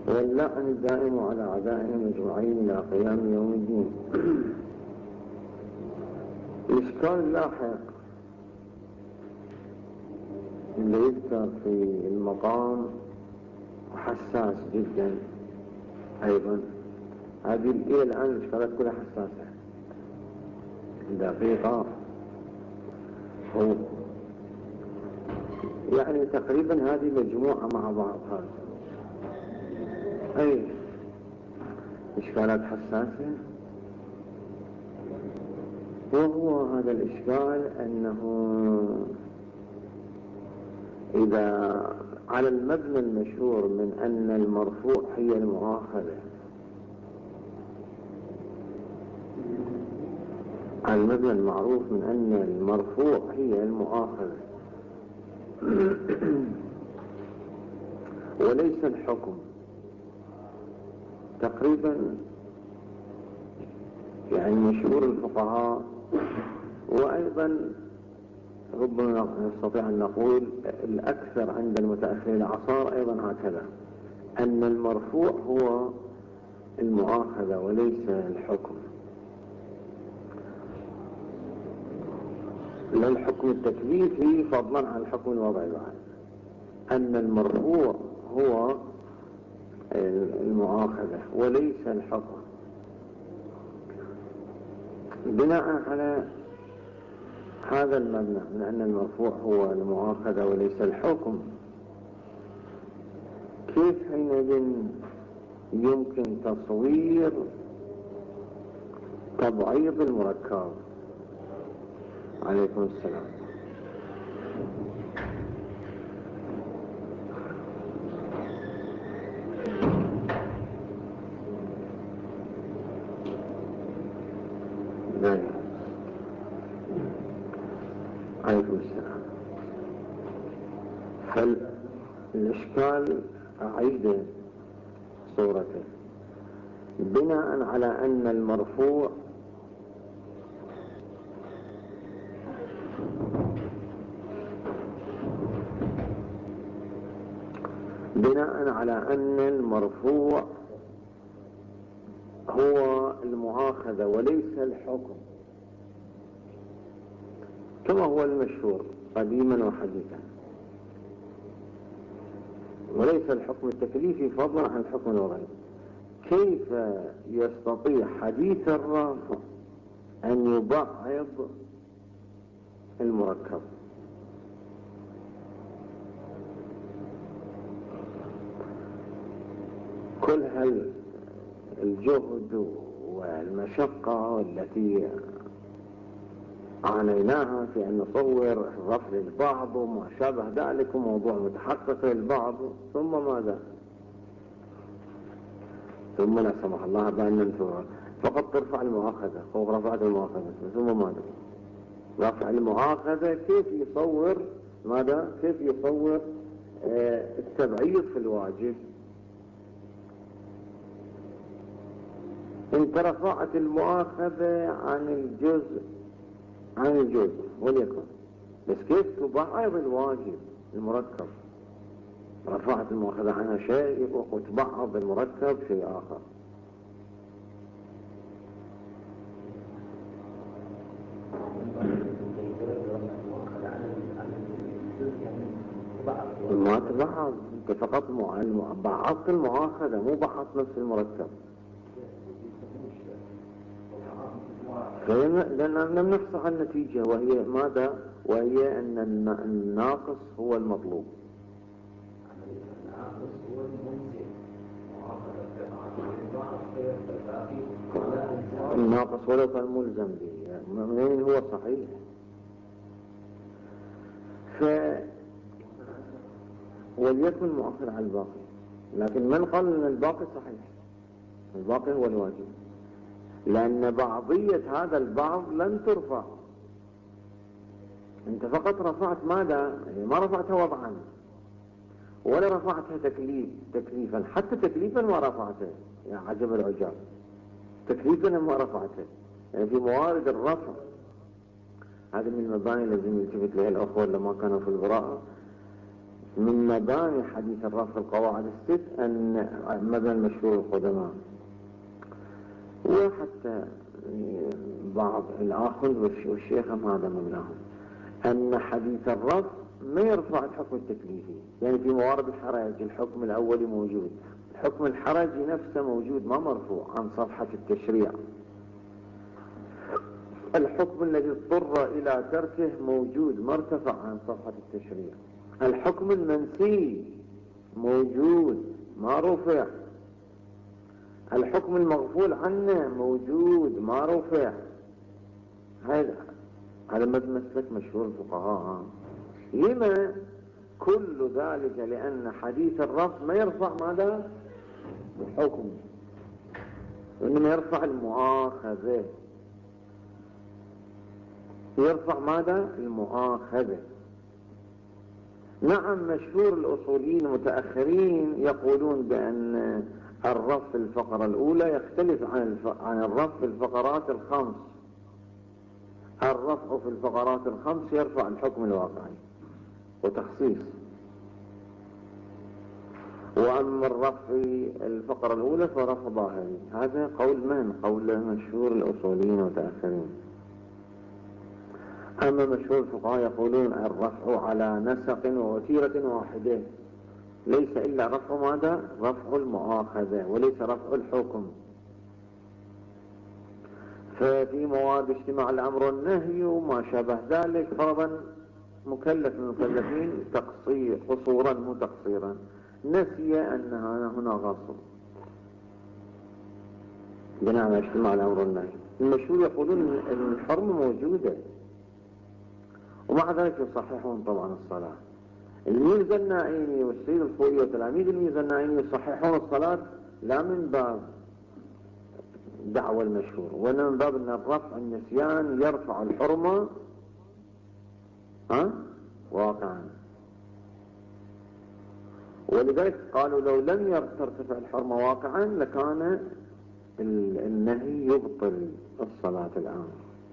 واللعن الدائم على أعدائهم أجمعين إلى قيام يوم الدين. الإشكال اللاحق اللي يذكر في المقام حساس جدا أيضا. هذه إلى الآن الإشكالات كلها حساسة دقيقة. هو يعني تقريبا هذه مجموعة مع بعض هذا أي إشكالات حساسة. وهو هذا الإشكال أنه إذا على المبنى المشهور من أن المرفوع هي المؤاخذة، على المبنى المعروف من أن المرفوع هي المؤاخذة وليس الحكم، تقريبا يعني مشهور الفقهاء، وأيضا ربما نستطيع أن نقول الأكثر عند المتأخرين العصار أيضا هكذا، أن المرفوع هو المؤاخذة وليس الحكم، لا الحكم التكليفي فضلا عن الحكم الوضعي بعد، أن المرفوع هو المؤاخذة وليس الحكم. بناء على هذا المبنى من أن المرفوع هو المؤاخذة وليس الحكم، كيف حينئذ يمكن تصوير تبعيض المركب؟ عليكم السلام. عليكم السلام. فالإشكال أعيد صورته بناء على أن المرفوع هو المؤاخذة وليس الحكم كما هو المشهور قديما وحديثا، وليس الحكم التكليفي فضلا عن الحكم الوضعي. كيف يستطيع حديث الرافع أن يبعض المركب؟ كل الجهد والمشقة التي عانيناها في أن نصور الرفع للبعض وما شابه ذلك وموضوع متحقق للبعض، ثم ماذا؟ ثم لا سمح الله بأن ننتظر فقط ترفع المؤاخذة فوق رفعت المؤاخذة، ثم ماذا؟ رفع المؤاخذة كيف يصور ماذا؟ كيف يصور التبعيض في الواجب؟ انت رفعت المؤاخذة عن الجزء وليكن، بس كيف تبعض الواجب المركب؟ رفعت المؤاخذة عنها شيء وتبعض المركب شيء آخر. ما تبعض، انت فقط بعضت المؤاخذة مو بعضت نفس المركب، لأن لم نحصل على النتيجة وهي ماذا؟ وهي أن الناقص هو المطلوب. الناقص ولو كان ملزم به من هو صحيح. وليكن مؤخر على الباقي، لكن من قال أن الباقي صحيح؟ الباقي هو الواجب، لأن بعضية هذا البعض لن ترفع. انت فقط رفعت ماذا؟ يعني ما رفعتها وضعا ولا رفعتها تكليفا، حتى تكليفا ما رفعته، يا عجب العجاب، تكليفا ما رفعته. يعني في موارد الرفع هذه من المباني لازم يلتفت لها الأخوة لما كانوا في البراءة، من مباني حديث الرفع القواعد الست أن مبنى المشهور القدماء، وحتى بعض الآخذ والشيخ هذا مبناهم، أن حديث الرفع ما يرفع الحكم التكليفي. يعني في موارد الحرج الحكم الأولي موجود، الحكم الحرجي نفسه موجود ما مرفوع عن صفحة التشريع. الحكم الذي اضطر إلى تركه موجود ما ارتفع عن صفحة التشريع. الحكم المنسي موجود ما رفع. الحكم المغفول عنه موجود ما رفع. هذا مسلك مشهور الفقهاء. لما كل ذلك؟ لأن حديث الرفع ما يرفع ماذا؟ الحكم، وإنما يرفع المؤاخذة. يرفع ماذا؟ المؤاخذة. نعم، مشهور الأصوليين المتأخرين يقولون بأن الرفع في الفقرة الأولى يختلف عن الرفع في الفقرات الخمس. الرفع في الفقرات الخمس يرفع الحكم الواقعي وتخصيص، وأما الرفع في الفقرة الأولى فرفع ظاهري. هذا قول من؟ قول مشهور الأصوليين المتأخرين. أما مشهور الفقهاء يقولون الرفع على نسق ووتيرة واحدة، ليس إلا رفع ماذا؟ رفع المؤاخذة وليس رفع الحكم. ففي مواد اجتماع الأمر والنهي وما شابه ذلك فرضا مكلف من المكلفين تقصير قصورا مو تقصيرا، نسي أن هنا غصب بناء على اجتماع الأمر والنهي. المشهور يقولون أن الحرمة موجودة، ومع ذلك يصححون طبعا الصلاة. الميرزا النائيني والسيد الخوئي وتلاميذ الميرزا النائيني يصححون الصلاة لا من باب دعوة المشهور، وإنما من باب أن الرفع النسيان يرفع الحرمة واقعا. ولذلك قالوا لو لم ترتفع الحرمة واقعا لكان النهي يبطل الصلاة الآن.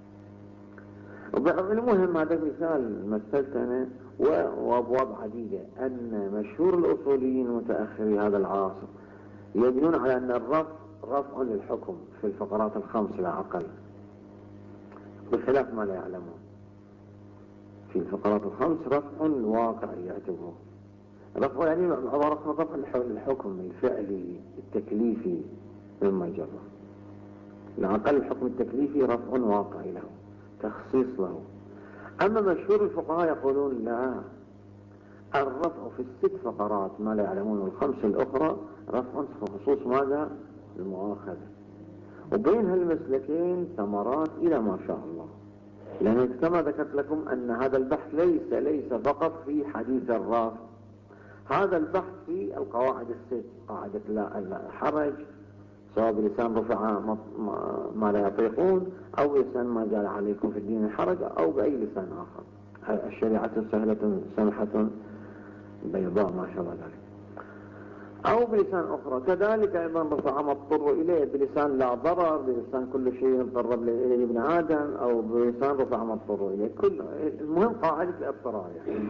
المهم هذا مثال مثلت أنا وأبواب عديدة أن مشهور الأصوليين المتأخري هذا العصر يبنون على أن الرفع رفع للحكم في الفقرات الخمس لا أقل، بخلاف ما لا يعلمون. في الفقرات الخمس رفع واقعي يعتبره رفع، يعني عبارة رفع الحكم الفعلي التكليفي مما جرى. لا أقل الحكم التكليفي رفع واقعي له، تخصيص له. أما مشهور الفقهاء يقولون لا، الرفع في الست فقرات ما لا يعلمون والخمس الأخرى رفع في خصوص ماذا؟ المؤاخذة. وبين هالمسلكين ثمرات إلى ما شاء الله، لأن كما ذكرت لكم أن هذا البحث ليس فقط في حديث الرفع، هذا البحث في القواعد الست، قاعدة لا الحرج سواء بلسان رفع ما لا يطيقون أو لسان ما جعل عليكم في الدين الحرج أو بأي لسان آخر. الشريعة سهلة سمحة بيضاء ما شاء الله ذلك، أو بلسان أخرى. كذلك أيضا رفع ما اضطر إليه بلسان لا ضرر، بلسان كل شيء اضطر إليه ابن آدم، أو بلسان رفع ما اضطر إليه كل. المهم قاعدة الاضطرار يعني.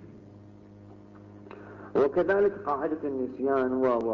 وكذلك قاعدة النسيان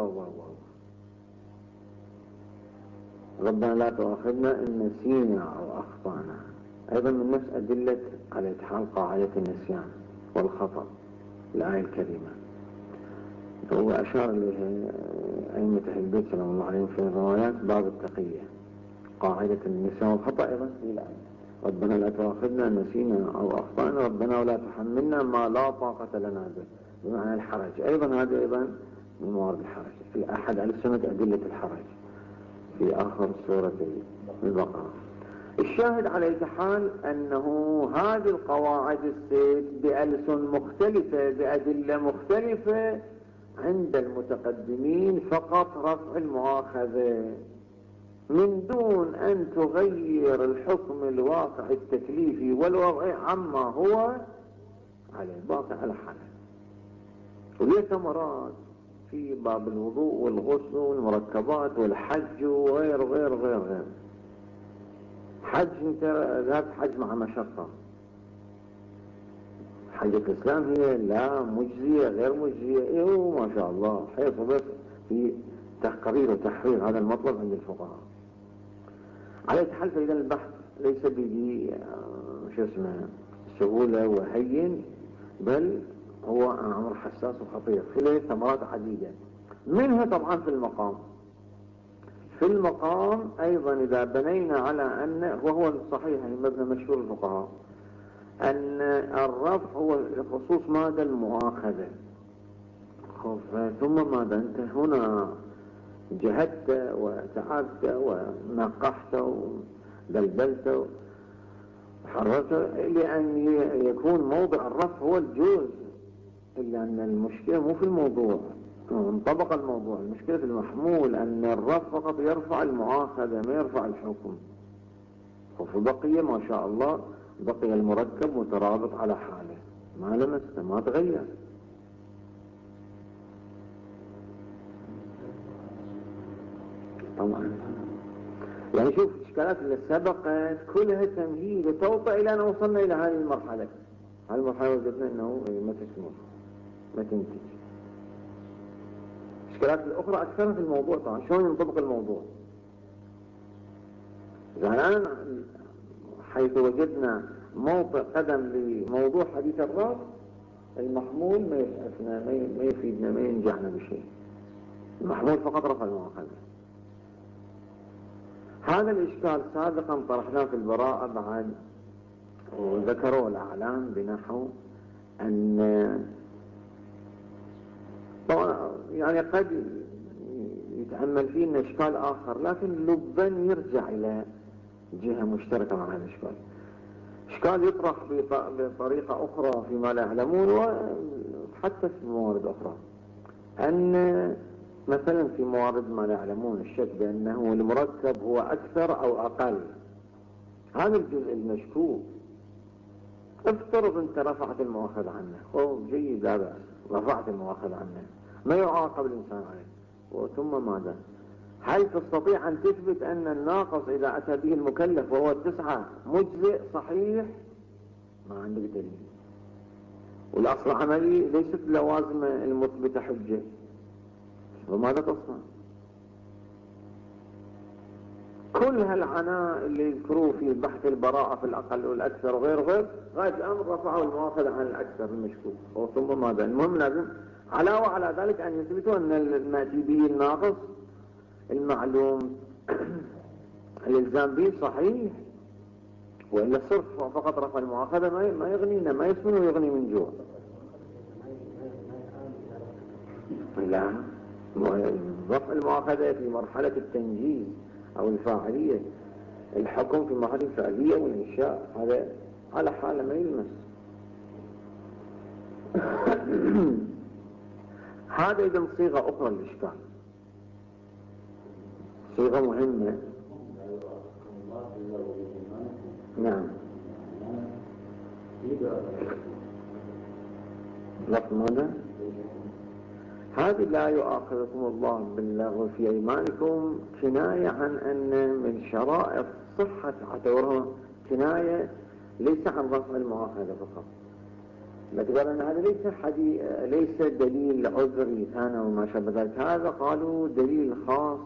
ربنا لا تؤاخذنا إن نسينا أو أخطأنا، أيضا من نفس أدلة على إتحال قاعدة النسيان والخطأ الآية الكريمة. هو أشار إليها أئمة أهل البيت سلام الله عليهم في الروايات باب التقية. قاعدة النسيان والخطأ أيضا في الآية ربنا لا تؤاخذنا إن نسينا أو أخطأنا ربنا ولا تحملنا ما لا طاقة لنا به، بمعنى الحرج. أيضا هذا أيضا من موارد الحرج في أحد ألسنة أدلة الحرج في آخر سورة البقرة. الشاهد على حال أنه هذه القواعد الست بألسن مختلفة بأدلة مختلفة عند المتقدمين فقط رفع المؤاخذة من دون أن تغير الحكم الواقع التكليفي والوضعي عما هو عليه باقي على حاله. وليه ثمرات في باب الوضوء والغسل والمركبات والحج وغير غير غير غير. حج انت ذات حج مع مشقة، حجة الإسلام هي لا مجزية غير مجزية، إيه ما شاء الله حيصبت في تقرير وتحرير هذا المطلب عند الفقهاء. على حال فإذا البحث ليس به شو اسمه سهولة وهين، بل هو أمر حساس وخطير، فيه ثمرات عديدة، منها طبعا في المقام أيضا إذا بنينا على أن، وهو الصحيح المبنى مشهور الفقهاء، أن الرفع هو خصوص ماذا المؤاخذة. ثم ماذا أنت هنا جهدت وتعبت ونقحت ودلدلت وحررت لأن يكون موضع الرفع هو الجوز، إلا أن المشكلة مو في الموضوع، انطبق الموضوع، المشكلة في المحمول، أن الرفع فقط يرفع المؤاخذة ما يرفع الحكم. فبقي ما شاء الله بقي المركب مترابط على حاله، ما لمسته ما تغير. طبعا يعني شوف الاشكالات اللي سبقت كلها تمهيد وتوطئ الى ان وصلنا الى هذه المرحله. هذه المرحله وجدنا انه ما تستمر ما تنتج. الاشكالات الاخرى اكثرها في الموضوع. طبعا شلون ينطبق الموضوع؟ اذا الان حيث وجدنا موطئ قدم لموضوع حديث الرأس، المحمول ما يسعفنا ما يفيدنا ما ينجعنا بشيء. المحمول فقط رفع المؤاخذة. هذا الإشكال سابقا طرحناه في البراءة بعد، وذكروا الأعلام بنحو أن طبعا يعني قد يتأمل فيه أن إشكال آخر، لكن لبا يرجع إلى جهة مشتركة مع هذا الإشكال. إشكال يطرح بطريقة أخرى فيما لا يعلمون، وحتى في موارد أخرى، أن مثلا في موارد ما لا يعلمون الشك بأنه المركب هو أكثر أو أقل، هذا الجزء المشكوك افترض أنت رفعت المؤاخذة عنه، أو جيد لا بأس رفعت المؤاخذة عنه ما يعاقب الإنسان عليه، وثم ماذا؟ هل تستطيع أن تثبت أن الناقص إذا أتى به المكلف وهو 9 مجزئ صحيح؟ ما عندك دليل. والأصل عملي ليست لوازم المثبتة حجة، وماذا تصنع؟ كل هالعناء اللي يذكروه في بحث البراءة في الأقل والأكثر وغير غاية الأمر رفعوا المؤاخذة عن الأكثر المشكوك، ثم ماذا؟ المهم لازم علاوة على ذلك أن يثبتوا أن المأتي به الناقص المعلوم الإلزام به صحيح، وإلا الصرف فقط رفع المؤاخذة ما يغنينا، ما يسمن ويغني من جوع. لا، رفع المؤاخذة في مرحلة التنجيز أو الفاعلية، الحكم في مرحلة الفاعلية والإنشاء هذا على حالة ما يلمس. هذا إذا صيغة أخرى للإشكال، صيغة مهمة. نعم. لفظ ماذا؟ هذه لا يؤاخذكم الله باللغو في أيمانكم كناية عن أن من شرائط صحة اعتبرها كناية ليس عن رفع المؤاخذة فقط، باعتبار أن هذا ليس دليل عذري ثاني وما شابه ذلك، هذا قالوا دليل خاص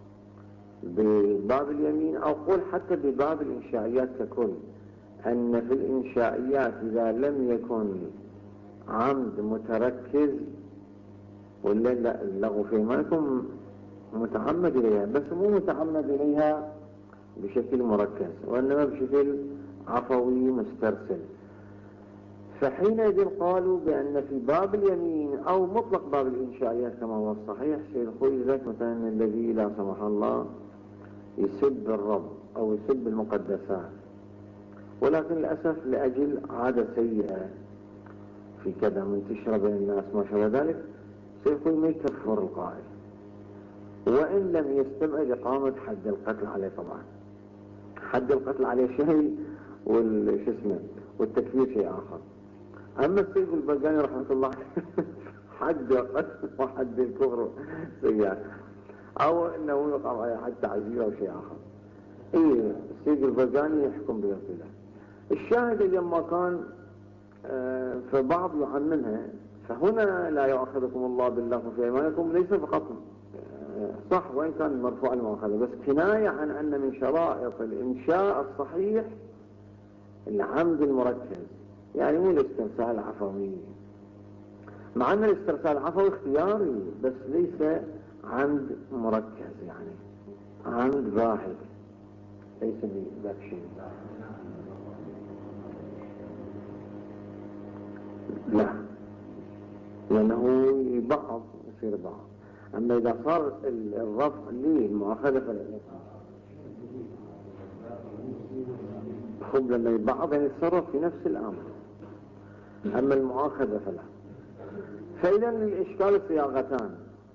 بباب اليمين، أو قول حتى بباب الإنشائيات ككل، أن في الإنشائيات إذا لم يكن عمد متركز، ولا لا اللغو في أيمانكم متعمد إليها، بس مو متعمد إليها بشكل مركز، وإنما بشكل عفوي مسترسل. فحينئذ قالوا بأن في باب اليمين أو مطلق باب الإنشائيات كما هو الصحيح سيدخل ذلك مثلا الذي لا سمح الله يسب الرب أو يسب المقدسات، ولكن للأسف لأجل عادة سيئة في كذا منتشرة بين الناس ما شابه ذلك، سيقول ما يكفر القائل، وإن لم يستبعد إقامة حد القتل عليه. طبعا حد القتل عليه شيء والتكفير شيء آخر. أما السيد البرقاني رحمة الله حد القتل وحد الكفر سيئة، أو أنه يقام عليه حد تعزير أو شيء آخر. السيد البرقاني يحكم بهذا. الشاهد لما كان فبعض يعممها، فهنا لا يؤاخذكم الله باللغو في أيمانكم ليس فقط صح وإن كان مرفوع المؤاخذة، بس كناية عن أن من شرائط الإنشاء الصحيح العمد المركز، يعني مو الاسترسال العفوي، مع أن الاسترسال العفوي اختياري بس ليس عمد مركز، يعني عمد واحد ليس بذاك شيء. لا، لأنه بعض يصير بعض. أما إذا صار الرفع للمؤاخذة فلا خب لما بعض يتصرف في نفس الأمر، أما المؤاخذة فلا. فإذا الإشكال صياغتان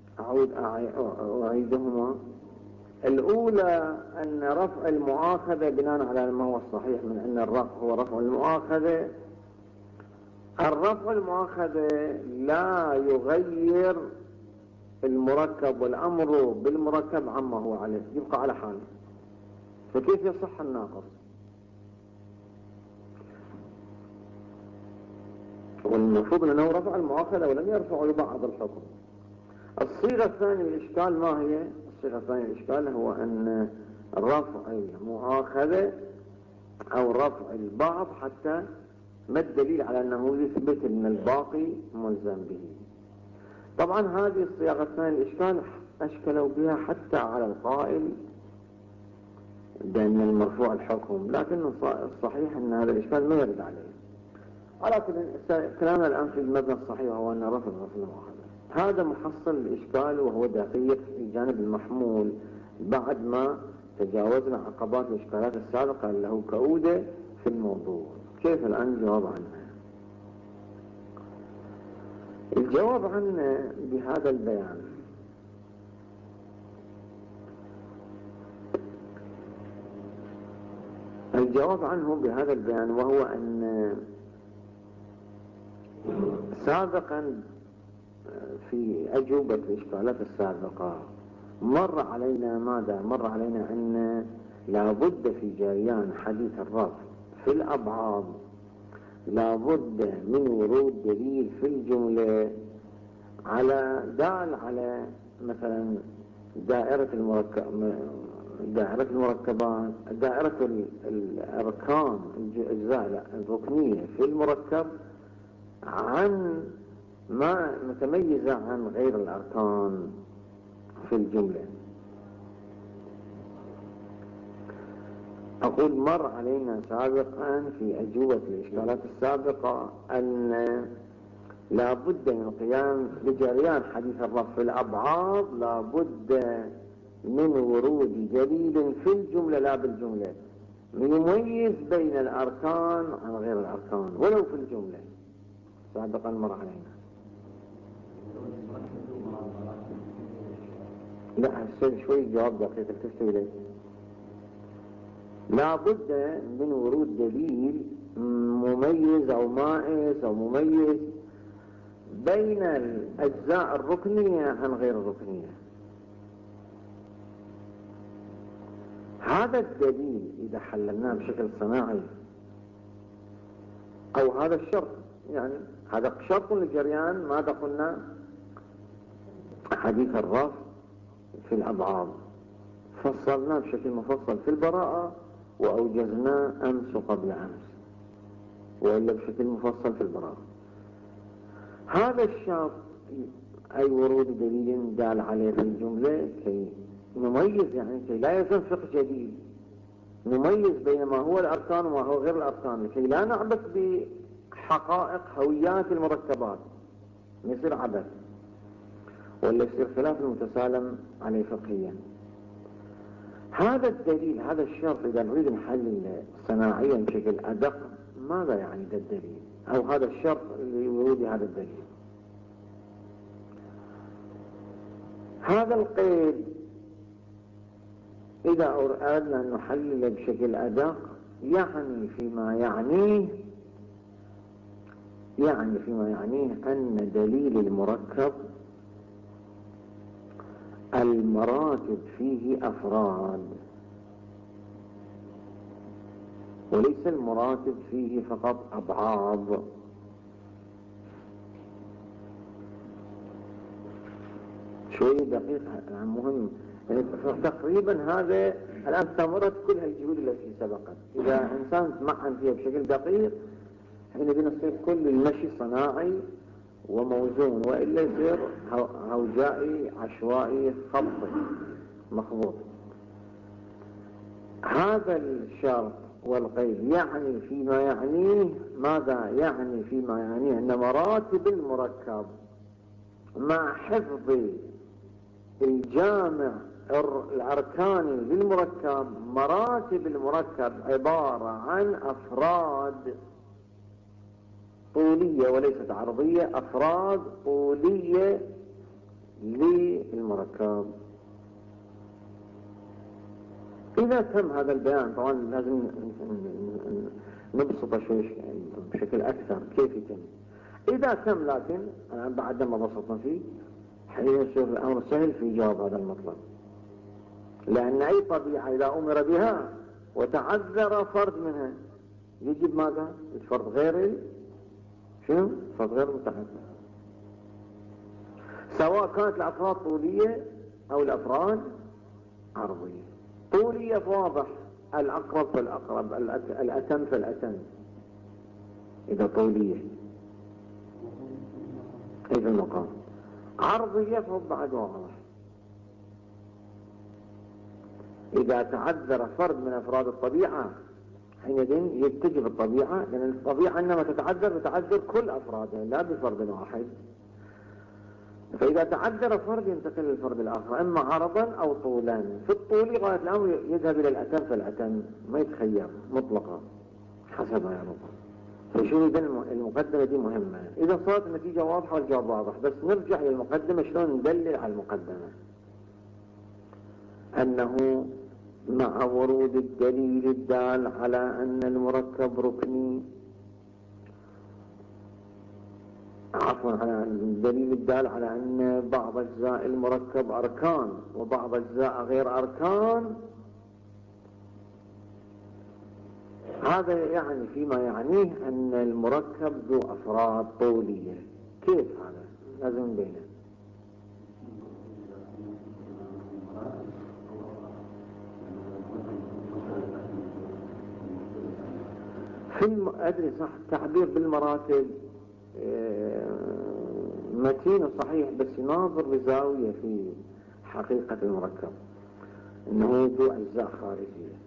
أعيدهما. الأولى أن رفع المؤاخذة بناء على ما هو الصحيح من أن الرفع هو رفع المؤاخذة. الرفع المؤاخذة لا يغير المركب، والأمر بالمركب عما هو عليه يبقى على حاله، فكيف يصح الناقص؟ والمفروض أنه رفع المؤاخذة ولم يرفع لبعض الحكم. الصيغة الثانية للإشكال ما هي؟ الصيغة الثانية للإشكال هو أن رفع المؤاخذة أو رفع البعض حتى ما الدليل على أنه يثبت أن الباقي ملزم به. طبعا هذه الصيغة الثانية للإشكال أشكلوا بها حتى على القائل بأن المرفوع الحكم، لكن الصحيح أن هذا الإشكال ما يرد عليه. ولكن كلامنا الآن في المبنى الصحيح هو أن رفع المؤاخذة هذا محصل الإشكال، وهو دقيق في الجانب المحمول بعد ما تجاوزنا عقبات الإشكالات السابقة اللي هو كؤودة في الموضوع. كيف الآن الجواب عنها؟ الجواب عنه بهذا البيان. الجواب عنه بهذا البيان، وهو أن سابقا في أجوبة الإشكالات السابقة مر علينا ماذا؟ مر علينا أن لابد في جريان حديث الرفع في الأبعاد لابد من ورود دليل في الجملة دال على مثلا دائرة المركبات، دائرة الأركان الأجزاء الركنية في المركب عن ما متميزة عن غير الأركان في الجملة. أقول مر علينا سابقا في أجوبة الإشكالات السابقة أن لا بد من قيام بجريان حديث الرفع في الأبعاد، لا بد من ورود دليل في الجملة لا بالجملة يميز بين الأركان عن غير الأركان ولو في الجملة. سابقا مر علينا. لا شوي جواب دقيق التفتوا إليه. لا بد من ورود دليل مميز أو مائز أو مميز بين الأجزاء الركنية عن غير الركنية. هذا الدليل إذا حللناه بشكل صناعي أو هذا الشرط، يعني هذا شرط للجريان ماذا قلنا؟ حديث الرفع في الأبعاد فصلناه بشكل مفصل في البراءة وأوجزناه أمس وقبل أمس، وإلا بشكل مفصل في البراءة. هذا الشرط أي ورود دليل دال عليه في الجملة كي نميز، يعني كي لا ينفق جديد، نميز بين ما هو الأركان وما هو غير الأركان، لكي لا نعبث بحقائق هويات المركبات، يصير عبث ولا يصير خلاف المتسالم عليه فقهيا. هذا الدليل، هذا الشرط إذا نريد نحلل صناعيا بشكل أدق ماذا يعني ذا الدليل أو هذا الشرط لورود هذا الدليل؟ هذا القيد إذا أردنا أن نحلل بشكل أدق يعني فيما يعنيه أن دليل المركب المراتب فيه أفراد، وليس المراتب فيه فقط أبعاد. شوية دقيق مهم. يعني تقريبا هذا الآن ثمرت كل هالجهود التي سبقت. إذا إنسان تمعن فيها بشكل دقيق حينئذ يصير كل المشي صناعي وموزون، وإلا يصير هوجائي عشوائي خبطي مخبوط. هذا الشرط والقيد يعني فيما يعنيه ماذا؟ يعني فيما يعنيه أن مراتب المركب مع حفظ الجامع الأركاني للمركب، مراتب المركب عبارة عن أفراد طولية وليست عرضية، أفراد طولية للمركب. إذا تم هذا البيان طبعا لازم نبسط شوي بشكل أكثر كيف يتم. إذا تم لكن بعد ما بسطنا فيه حين يصير الأمر سهل في جواب هذا المطلب، لأن أي طبيعة إذا أمر بها وتعذر فرد منها يجب ماذا؟ الفرد غير شنو؟ فرد غير متعذر، سواء كانت الأفراد طولية أو الأفراد عرضية. طولية واضح، الأقرب فالأقرب، الأتم فالأتم إذا طولية إذا المقام. عرضية فهو بعد واضح، إذا تعذر فرد من أفراد الطبيعة حينئذ يتجب الطبيعة، لأن الطبيعة عندما تتعذر كل أفرادها لا بفرد واحد. فإذا تعذر فرد ينتقل للفرد الآخر إما عرضا أو طولا. في الطول غاية الأمر يذهب إلى الأتم فالأتم، ما يتخير مطلقا حسب ما يرضى. فشو إذا المقدمة دي مهمة. إذا صارت النتيجة واضحة والجواب واضح، بس نرجع إلى المقدمة شلون ندلل على المقدمة. أنه مع ورود الدليل الدال على أن المركب ركني، على الدليل الدال على أن بعض أجزاء المركب أركان وبعض أجزاء غير أركان، هذا يعني فيما يعنيه أن المركب ذو أفراد طولية. كيف هذا؟ لازم نبينه. أدري صح التعبير بالمراتب متين وصحيح، بس يناظر بزاوية في حقيقة المركب انه ذو اجزاء خارجية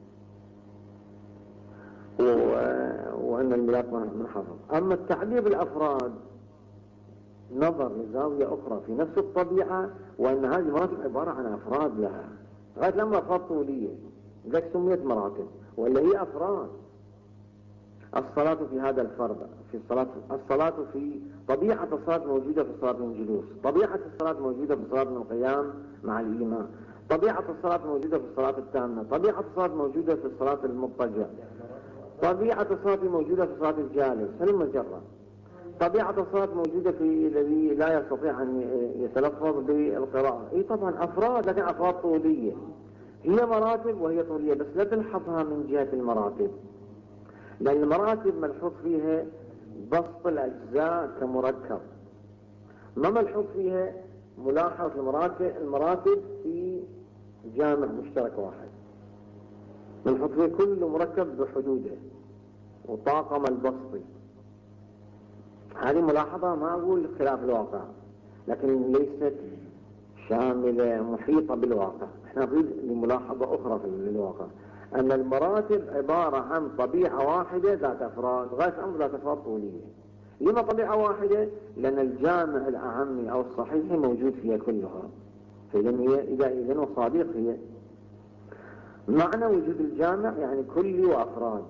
وان الملاك منحفظ. اما التعبير بالافراد نظر لزاوية اخرى في نفس الطبيعة، وان هذه المراتب عبارة عن افراد لها لغاية لما افراد طولية لذلك سميت مراتب، ولا هي افراد. الصلاة في هذا الفرد في الصلاة في طبيعة الصلاة موجودة في الصلاة من الجلوس، طبيعة الصلاة موجودة في الصلاة من القيام مع الإيمان، طبيعة الصلاة موجودة في الصلاة التامة، طبيعة الصلاة موجودة في الصلاة المضطجع، طبيعة الصلاة موجودة في الصلاة الجالس، هل مجرد طبيعة الصلاة موجودة في الذي لا يستطيع أن يتلفظ بالقراءة. إيه طبعا أفراد، لكن أفراد طولية، هي مراتب وهي طولية، بس لا تلحظها من جهة المراتب، لأن المراتب ملحوظ فيها بسط الأجزاء كمركب، ما ملحوظ فيها ملاحظ المراتب في جامع مشترك واحد، ملحوظ فيها كل مركب بحدوده وطاقم البسطي. هذه ملاحظة ما أقول خلاف الواقع، لكن ليست شاملة محيطة بالواقع. احنا نريد لملاحظة أخرى في الواقع، أن المراتب عبارة عن طبيعة واحدة ذات أفراد، غاية الأمر ذات أفراد طولية. لما طبيعة واحدة؟ لأن الجامع الأعمي أو الصحيح موجود فيها كلها، إذا وصادق هي معنى وجود الجامع يعني كلي وأفراد،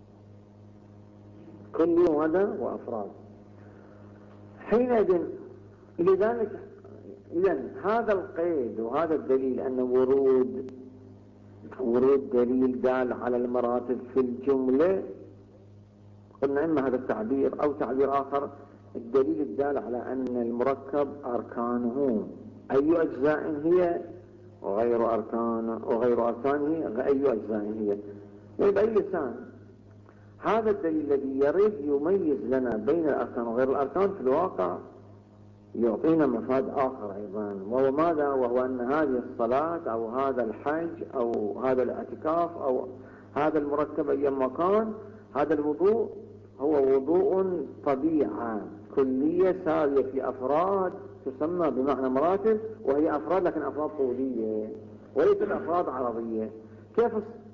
كلي وهذا وأفراد. حينئذ لذلك إذن هذا القيد وهذا الدليل أن ورود دليل دال على المراتب في الجملة، قلنا إما هذا التعبير أو تعبير آخر، الدليل الدال على أن المركب أركانه أي أجزاء هي وغير أركانه أي أجزاء هي. بأي لسان هذا الدليل الذي يريد يميز لنا بين الأركان وغير الأركان في الواقع يعطينا مفاد آخر أيضا، وهو ماذا؟ وهو أن هذه الصلاة أو هذا الحج أو هذا الاعتكاف أو هذا المركب أي مكان، هذا الوضوء هو وضوء طبيعة كلية سارية في أفراد تسمى بمعنى مراتب، وهي أفراد لكن أفراد طولية وليست أفراد عرضية. كيف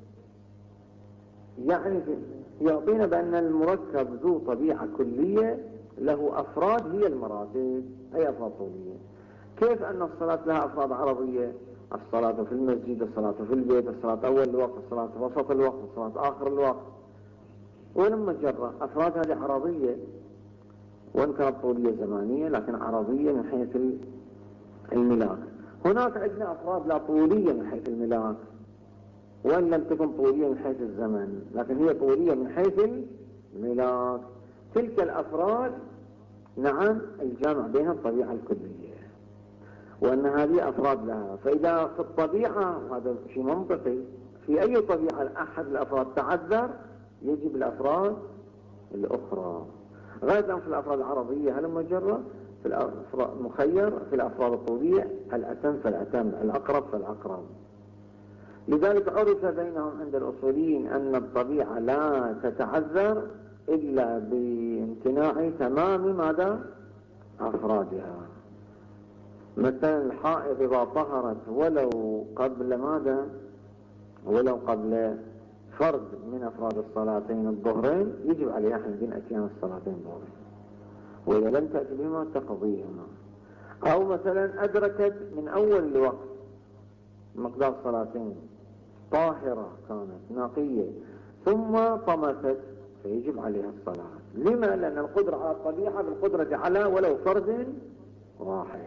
يعني يعطينا بأن المركب ذو طبيعة كلية له أفراد هي المراتب أي أفراد طولية. كيف أن الصلاة لها أفراد عرضية؟ الصلاة في المسجد، الصلاة في البيت، الصلاة أول الوقت، الصلاة في وسط الوقت، الصلاة آخر الوقت. ولما جرى أفراد هذه عرضية، وإن كانت طولية زمانية لكن عرضية من حيث الملاك. هناك عندنا أفراد لا طولية من حيث الملاك، وإن لم تكن طولية من حيث الزمن لكن هي طولية من حيث الملاك. تلك الأفراد نعم الجامع بينها الطبيعة الكلية، وأن هذه أفراد لها. فإذا في الطبيعة، وهذا شيء منطقي، في أي طبيعة أحد الأفراد تعذر يجب الأفراد الأخرى. غير في الأفراد العرضية هل مجرة، في الأفراد مخير، في الأفراد الطولية الأتم فالأتم، الأقرب فالأقرب. لذلك عرف بينهم عند الأصوليين أن الطبيعة لا تتعذر إلا بامتناع تمام ماذا؟ أفرادها. مثلا الحائض إذا طهرت ولو قبل ماذا؟ ولو قبل فرد من أفراد الصلاتين الظهرين يجب عليها حين أتيان الصلاتين الظهرين، وإذا لم تأتي بهما تقضيهما. أو مثلا أدركت من أول الوقت مقدار صلاتين، طاهرة كانت نقية، ثم طمست فيجب عليها الصلاة. لما؟ لأن القدرة على الطبيعة بالقدرة على ولو فرد واحد.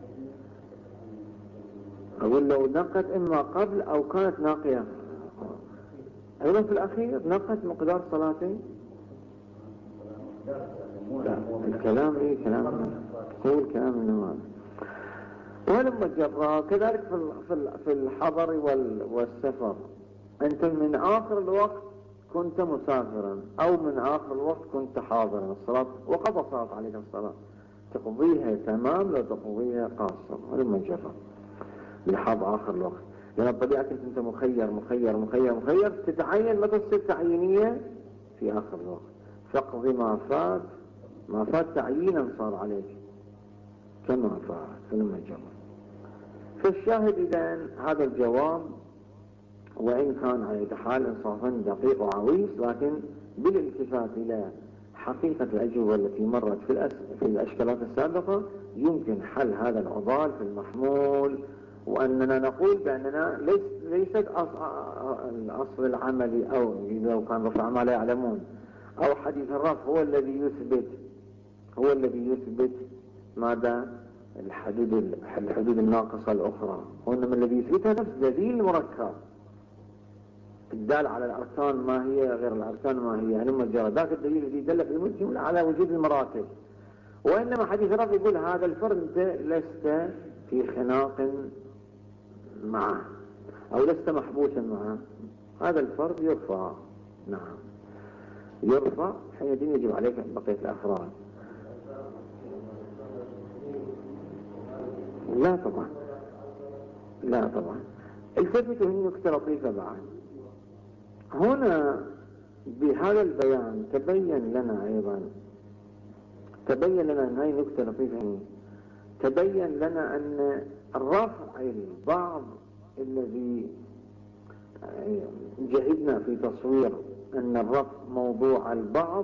أقول لو نقت إما قبل أو كانت ناقية، أيضا في الأخير نقت مقدار صلاتين. الكلام إيه؟ كلام هو الكلام النماذج. ولما جرى كذلك في الحضر والسفر، أنت من آخر الوقت كنت مسافرا أو من آخر الوقت كنت حاضرا الصلاة وقد صارت عليك الصلاة، تقضيها تمام لو تقضيها قاصر. ولما جرى لحظ آخر الوقت، لأن الطبيعة أنت مخير مخير مخير مخير، تتعين متى تصير تعيينية في آخر الوقت. فاقضي ما فات تعيينا صار عليك كما فات فلما جرى. فالشاهد إذن هذا الجواب، وإن كان على حال إنصافا دقيق وعويص، لكن بالالتفات إلى حقيقة الأجوبة التي مرت في الأشكالات السابقة يمكن حل هذا العضال في المحمول. وأننا نقول بأننا ليست الأصل العملي أو لو كان رفع ما لا يعلمون أو حديث الرفع هو الذي يثبت ماذا؟ الحدود الناقصة الأخرى، وإنما الذي يثبتها نفس دليل مركب الدال على الأركان ما هي غير الأركان ما هي، يعني مجرد ذاك الدليل الذي دل في الجملة على وجود المراتب. وإنما حديث الرفع يقول هذا الفرد أنت لست في خناق معه أو لست محبوسا معه، هذا الفرد يرفع. نعم يرفع حينئذ يجب عليك بقية الأفراد. لا طبعا، لا طبعا. التفتوا هي نكتة لطيفة بعد. هنا بهذا البيان تبين لنا أيضا، تبين لنا أن هذه نكتة لطيفة، تبين لنا أن الرفع البعض الذي جهدنا في تصوير أن الرفع موضوع البعض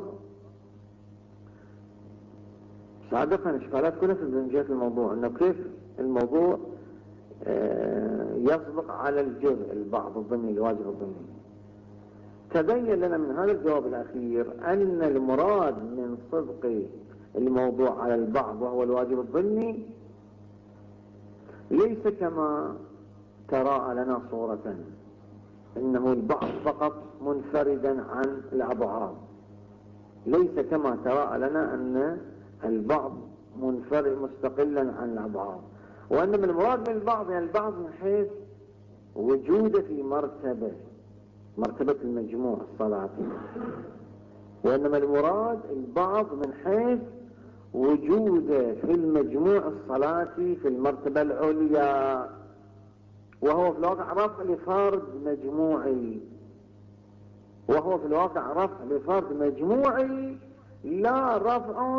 سابقا إشكالات كلها في جهة الموضوع، أنه كيف الموضوع يسبق على الجزء البعض الضمني الواجب الضمني. تبين لنا من هذا الجواب الأخير أن المراد من صدق الموضوع على البعض وهو الواجب الضمني ليس كما تراءى لنا صورة إنه البعض فقط منفردا عن الأبعاد، ليس كما تراءى لنا أن البعض منفرد مستقلا عن الأبعاد، وإنما المراد من البعض يعني البعض من حيث وجوده في مرتبة المجموع الصلاتي، وإنما المراد البعض من حيث وجوده في المجموع الصلاتي في المرتبة العليا، وهو في الواقع رفع لفرد مجموعي، وهو في الواقع رفع لفرد مجموعي لا رفع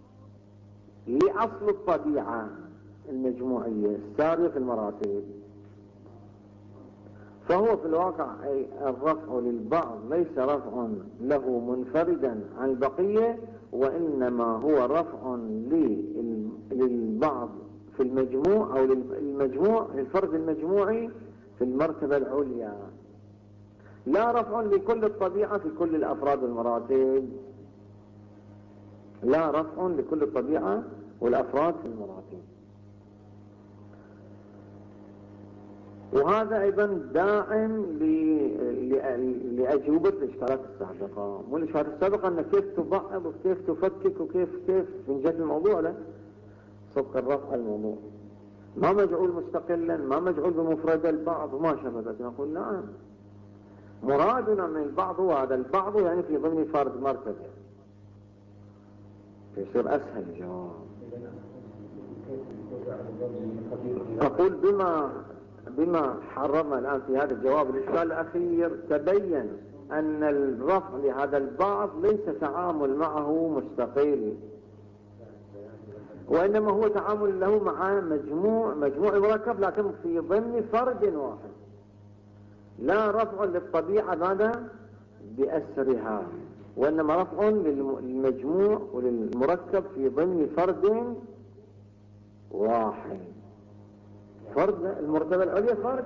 لأصل الطبيعة المجموعية السارية في المراتب. فهو في الواقع أي الرفع للبعض ليس رفع له منفردا عن البقية، وإنما هو رفع للبعض في المجموع أو للفرد المجموعي في المرتبة العليا، لا رفع لكل الطبيعة في كل الأفراد والمراتب، لا رفع لكل الطبيعة والأفراد في المراتب. وهذا أيضا داعم لأجوبة الإشكالات السابقة. مو الإشكالات السابقة أن كيف تبعض وكيف تفكك وكيف من جهة الموضوع له صدق الرفع الموضوع ما مجعول مستقلا، ما مجعول بمفردة البعض وما شابه ذلك. نقول نعم، مرادنا من البعض هو هذا البعض يعني في ضمن فرد مرتبة، يصير أسهل الجواب. أقول بما حررنا الآن في هذا الجواب الإشكال الأخير تبين أن الرفع لهذا البعض ليس تعامل معه مستقل، وإنما هو تعامل له مع مجموع مركب لكن في ضمن فرد واحد، لا رفع للطبيعة ماذا بأسرها، وإنما رفع للمجموع وللمركب في ضمن فرد واحد. فرد المرتبة العليا فرد،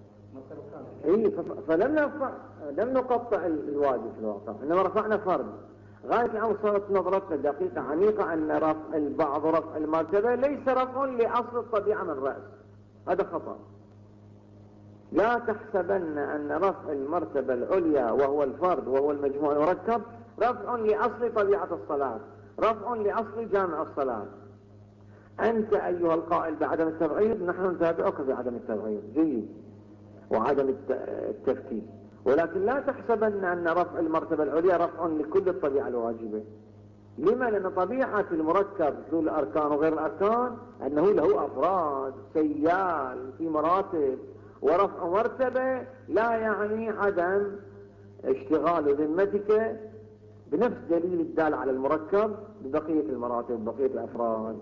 فلم نقطع الواجب في الواقع، إنما رفعنا فرد. غاية الأمر صارت نظرتنا دقيقة عميقة أن رفع البعض رفع المرتبة ليس رفع لأصل الطبيعة من رأس، هذا خطأ. لا تحسبن أن رفع المرتبة العليا وهو الفرد وهو المجموع المركب رفع لأصل طبيعة الصلاة، رفع لأصل جامع الصلاة. أنت أيها القائل بعدم التبعيض، نحن نتابعك بعدم التبعيض جيد وعدم التفكير، ولكن لا تحسبن أن رفع المرتبة العليا رفع لكل الطبيعة الواجبة. لما؟ لأن طبيعة المركب ذو الأركان وغير الأركان أنه له أفراد سيال في مراتب، ورفع مرتبة لا يعني عدم اشتغال ذمتك بنفس دليل الدال على المركب ببقية المراتب ببقية الأفراد.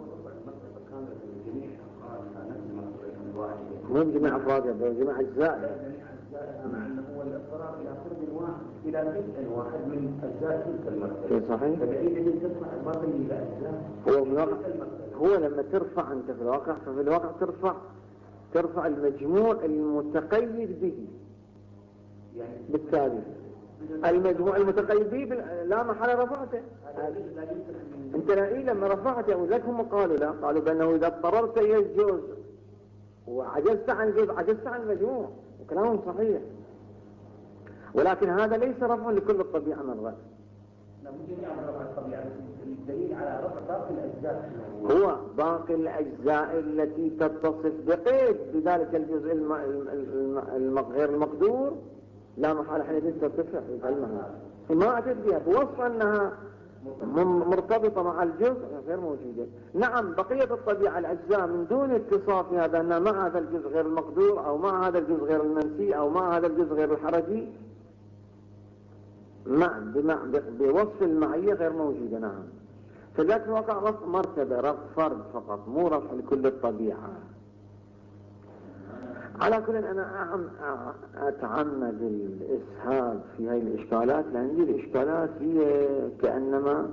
مو جميع أفراد، جميع أجزاء، مع أنه هو الاضطرار إلى فرد واحد إلى جزء واحد من أجزاء تلك المرتبة. صحيح. فبعيد ترفع الباطل إلى أجزاء. هو لما ترفع أنت في الواقع، ففي الواقع ترفع المجموع المتقيد به، يعني بالتالي المجموع المتقيد به لا محل رفعته. انت لما رفعته ولذلك هم قالوا بأنه إذا اضطررت إلى الجزء وعجزت عن الجزء عجزت عن المجموع، وكلامهم صحيح، ولكن هذا ليس رفع لكل الطبيعة من رأس. الدليل على رفع باقي الأجزاء هو باقي الأجزاء التي تتصف بقيد بذلك الجزء غير المقدور لا محال حينئذ ترتفع علمها، ما أتت بها بوصف أنها مرتبطة مع الجزء غير موجودة. نعم بقية الطبيعة الأجزاء من دون اتصاف هذا أنها مع هذا الجزء غير المقدور أو مع هذا الجزء غير المنسي أو مع هذا الجزء غير الحرجي بوصف المعية غير موجودة. نعم، فذلك وقع رفع مرتبة، رفع فرد فقط، مو رفع لكل الطبيعة. على كل أنا أتعمد الإسهاب في هذه الإشكالات، لأن هذه الإشكالات هي كأنما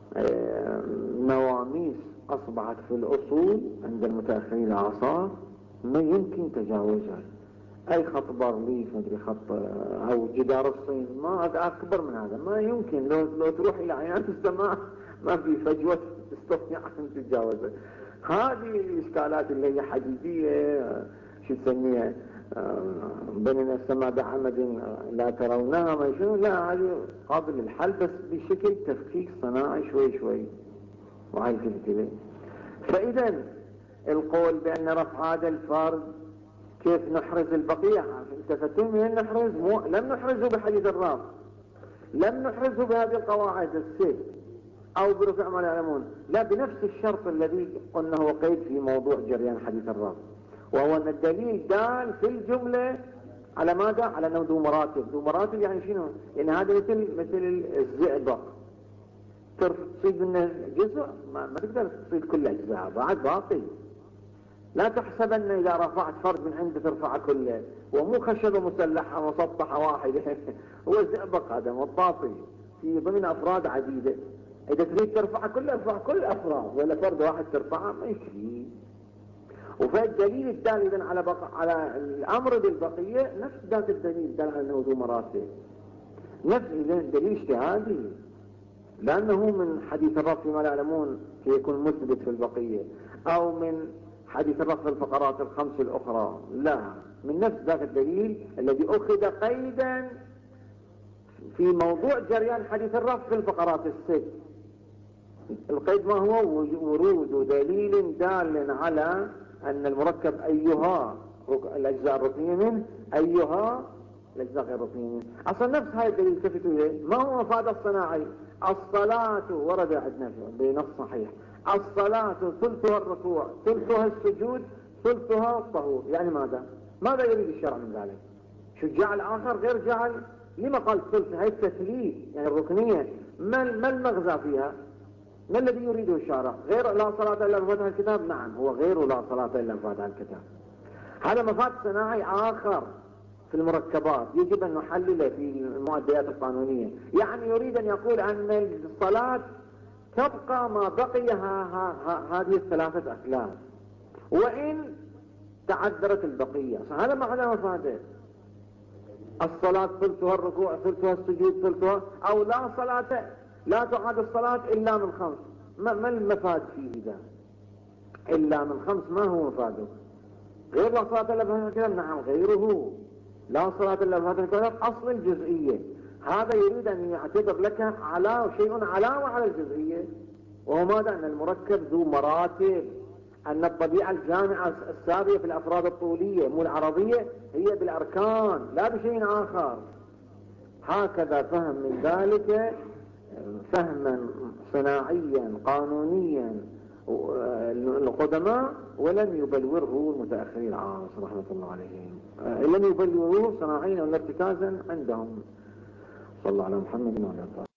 نواميس أصبحت في الأصول عند المتأخرين العصار ما يمكن تجاوزها. أي خط بارليف مدري خط أو جدار الصين ما هذا أكبر من هذا، ما يمكن. لو تروح إلى عينات السماء ما في فجوة تستطيع أن تتجاوزها. هذه الإشكالات اللي هي حديدية شو تسميها بنينا السماء بعمد لا ترونها ما شنو، لا هذه قابل للحل بس بشكل تفكيك صناعي شوي شوي وهي كذا. فإذا القول بأن رفع هذا الفرد كيف نحرز البقية؟ التفتون من نحرز لم نحرزه بحديث الرفع، لم نحرزه بهذه القواعد الست، أو برفع ما لا يعلمون، لا، بنفس الشرط الذي قلنا هو قيد في موضوع جريان حديث الرب، وهو أن الدليل دال في الجملة على ماذا؟ على أنه ذو مراتب. ذو مراتب يعني شنو؟ يعني هذا مثل الزئبق، تصيد منه جزء ما تقدر تصيد كل أجزاء، بعد باقي. لا تحسب أن إذا رفعت فرد من عنده ترفع كله، ومو خشبة مسلحة مسطحة واحدة هو الزئبق هذا مطاطي في ضمن أفراد عديدة. إذا تريد ترفع كله ارفع كل الأفراد، ولا فرد واحد ترفعه ما يكفي. وفالدليل الدال إذن على الأمر بالبقية نفس ذات الدليل الدال على أنه ذو مراتب، نفس دليل اجتهادي، لأنه من حديث الرب فيما لا يعلمون يكون مثبت في البقية، أو من حديث الرب في الفقرات الخمس الأخرى، لا، من نفس ذاك الدليل الذي أخذ قيدا في موضوع جريان حديث الرب في الفقرات الست. القيد ما هو؟ ورود دليل دال على أن المركب أيها الأجزاء الركنية منه، أيها الأجزاء غير الركنية منه. أصلا نفس هاي الدليل التفتوا إليه. ما هو مفاد الصناعي؟ الصلاة ورد عندنا بنص صحيح، الصلاة ثلثها الركوع، ثلثها السجود، ثلثها الطهور. يعني ماذا يريد الشرع من ذلك؟ شو جعل آخر غير جعل؟ لما قال ثلث؟ هاي التثليث يعني الركنية، ما المغزى فيها؟ ما الذي يريده الشارع؟ غير لا صلاة إلا بفاتحة الكتاب؟ نعم، هو غير لا صلاة إلا بفاتحة الكتاب. هذا مفاد صناعي آخر في المركبات يجب أن نحلله في المؤديات القانونية. يعني يريد أن يقول أن الصلاة تبقى ما بقي هذه الثلاثة أخلاق، وإن تعذرت البقية. هذا معنى مفاده. الصلاة ثلثها الركوع، ثلثها السجود، ثلثها، أو لا صلاة، لا تعاد الصلاة إلا من خمس. ما المفاد فيه ذا؟ إلا من خمس، ما هو مفاده؟ غير لا صلاة إلا بفاتحة الكتاب؟ نعم، غيره لا صلاة إلا بفاتحة الكتاب أصل الجزئية. هذا يريد أن يعتبر لك شيء علاوة على الجزئية، وهو ماذا؟ أن المركب ذو مراتب، أن الطبيعة الجامعة السابية في الأفراد الطولية مو العرضية هي بالأركان لا بشيء آخر. هكذا فهم من ذلك فهما صناعيا قانونيا القدماء، ولم يبلوره المتأخرين العاصر رحمة الله عليهم، لم يبلوروه صناعيا ولا ارتكازا عندهم. صلى الله على محمد وعلى اله.